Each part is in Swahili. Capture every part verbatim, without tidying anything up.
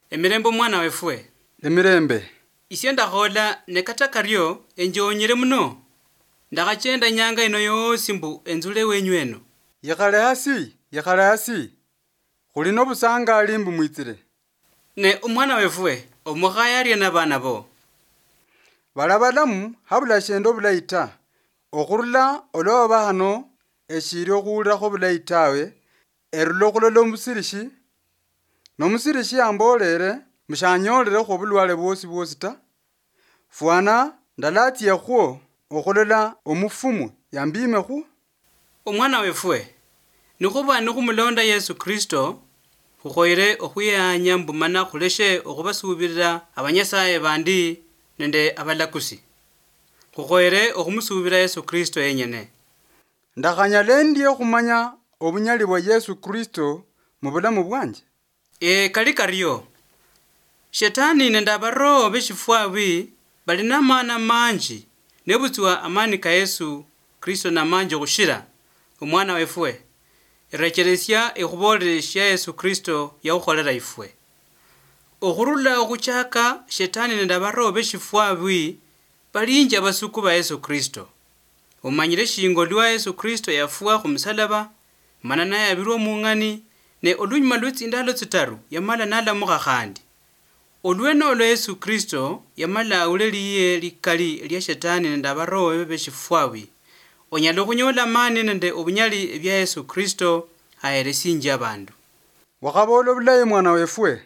Emirembe mwana wefwe. Emirembe. Isye ndakhola nekata karyo enjonyere muno. Ndakachenda nyanga ino yosi mbu enzule wenyu eno. Yekhale hasi, yekhale hasi. Khuli nobusangali mbu mwitsire. Ne umwana wefwe omukhayarya na bana bo. Bala balamu habula shendo bulayi ta. Okhurula oloba hano eshiri okhuwulirakho bulayi tawe erula okhulola omusirishi nomusirishi ambolere mushanyolelekho bulwale bwosi bwosi ta. Fwana ndalatiyekhwo okhulola omufumu yambimekhu. Omwana wefwe nikhuba nikhumulonda Yesu Kristo khukhoire okhuyanya mbumana khuleshe okhubasubirira abanyasaye bandi nende abalakusi. Khukhoire okhumusubira Yesu Kristo yenyene. Ndakhanyala ndiye khumanya obunyali bwa Yesu Kristo mu bulamu bwanje. E kali karyo. Shetani nende abaroho beshifwabi balina amana manji nebutswa amani ka Yesu Kristo na manji khushira. Omwana wefwe irecheresya ikhubolesya Yesu Kristo yakhukholera ifwe. Okhurula okhuchaka shetani nende abaroho beshifwabi balinja basuku ba Yesu Kristo. Omanyire shingo lwa Yesu Kristo yafwa khumusalaba manana yabirwa mungani ne olunyuma lwetsindalo tsitaru yamala nalamukha khandi. Olweno olwo Yesu Kristo yamala awuleliye likali lya shetani nende abaroho beshifwabi. Onyala khunyola amani nende obunyali bya Yesu Kristo ayeresinja abandu. Wakhabola bulayi mwana wefwe.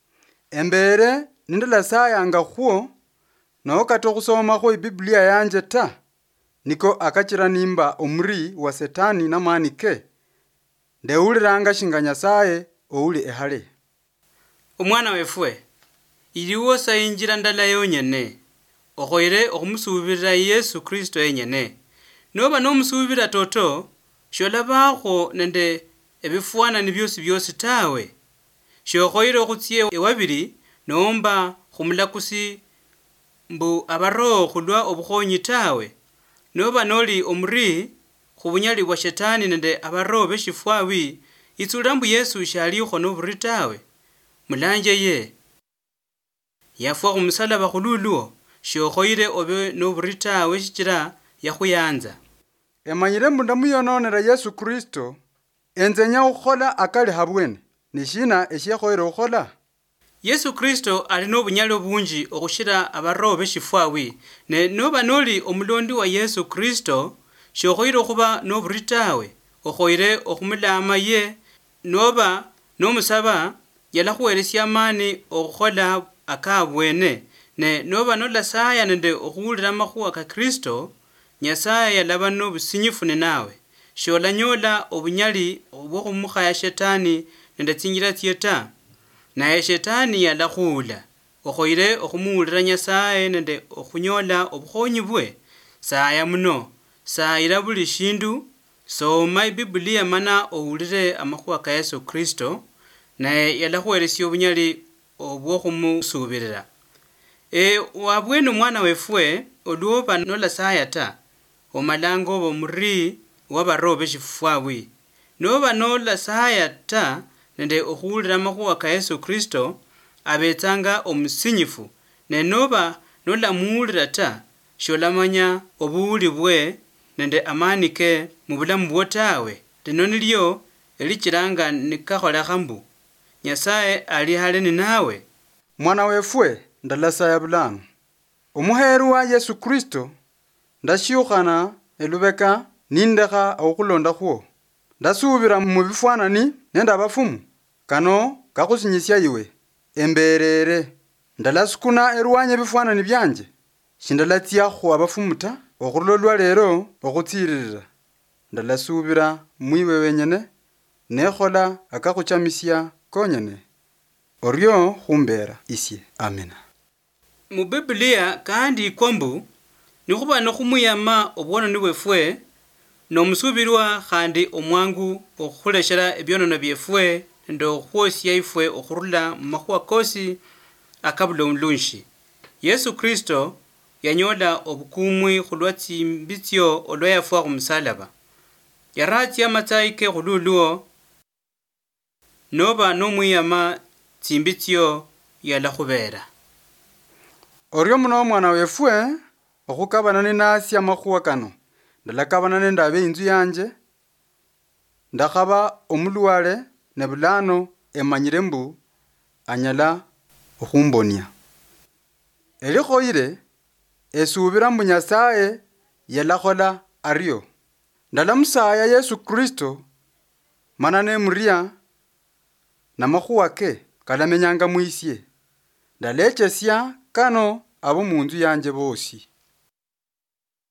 Embere nindala sayanga khwo no kata khusomakho iBiblia yanje ta. Niko akachira nimba omuri wa setani na mani ke. Ndeuliranga shinga Nyasaye ouli ehale. Omwana wefwe iliwo sayinjira ndala yonyene okhoire okhumusubirira Yesu Kristo yenyene. Noba nomusubira toto sholabakho nende ebifuanani byosi byosi tawe. Shokhoire okhutsye ewabiri nomba khumulakusi mbu abaroho khulwa obukhonyi tawe. Noba noli omuri khubunyali bwa shetani nende abaroho beshifwabi itsula mbu Yesu shalikho noburi tawe. Mulanje ye yafwa khumusalaba khululwo shokhoire obe noburi tawe shichira yakhuyanza. Emanyire mbu ndamuyononera Yesu Kristo enzenya khukhola akali habwene. Nishina eshekhoire khukhola. Yesu Kristo ali nobunyalo bunji okhushira abaroho beshifwabi ne noba noli omulondi wa Yesu Kristo shokhoire khuba noburi tawe okhoire okhumulama ye noba nomusaba yalakhuweresya amani okhukhola akabwene ne noba nolasaya nende okhuwulira amakhuwa ka Kristo Nyasaye yalaba nobusinyifu nawe. Sholanyola obunyali obwokhumukhaya shetani nende tsinjira tsyeta. Naye shetani yalakhula okhoire okhumuwulira Nyasaye nende okhunyola obukhonyi bwe. Saya muno sayira buli shindu soma iBiblia mana owulire amakhuwa ka Yesu Kristo naye yalakhweresya obunyali obwokhumusubirira. E wabwene omwana wefwe olwoba nolasaya ta omalanga oba omuri wabaroho beshifwabi. Noba nolasaya ta nende okhuwulira amakhuwa ka Yesu Kristo abetsanga omusinyifu ne noba nolamuwulira ta sholamanya obuwuli bwe nende amani ke mu bulamu bwo tawe. Lino nilyo elichiranga nikakholekha mbu Nyasaye ali hale ni nawe. Mwana wefwe ndalasaya bulano. Omuheru wa Yesu Kristo ndashyukhana elubeka nindekha okhulonda khwo. Ndasubira mu bifuanani nende abafumu kano kakhusinyisya iwe. Emberere ndalasukuna eruwanye bifuanani byanje. Shindalatyakho abafumu ta okhulolwa lero okhutsiririra. Ndalasubira mwiwe wenyene nekhola akakhuchamisya konyene. Oryo khumbera isye. Amina. Mu Biblia kandi ikwambu nikhuba nokhumuyama obwononi bwefwe nomusubirwa khandi omwangu okhuleshera ebyonono byefwe nende okhwosya ifwe okhurula mu makhuwa kosi akabula omulunshi. Yesu Kristo yanyola obukumwi khulwa tsimbitsyo olwa yafwa khumusalaba. Yaratsya amatsayi ke khululwo noba nomwiyama tsimbitsyo yalakhubera. Oryo muno mwana wefwe okhukabana ninasya amakhuwa kano ndalakabana nende abe inzu yanje ndakhaba omulwale ne bulano emanyire mbu anyala okhumbonia. Elikhoire esubira mbu Nyasaye yalakhola aryo. Ndalamusaya Yesu Kristo mana nemuria namakhuwa ke kalamenyanga mwisye. Ndalechesya kano abo munzu yanje bosi.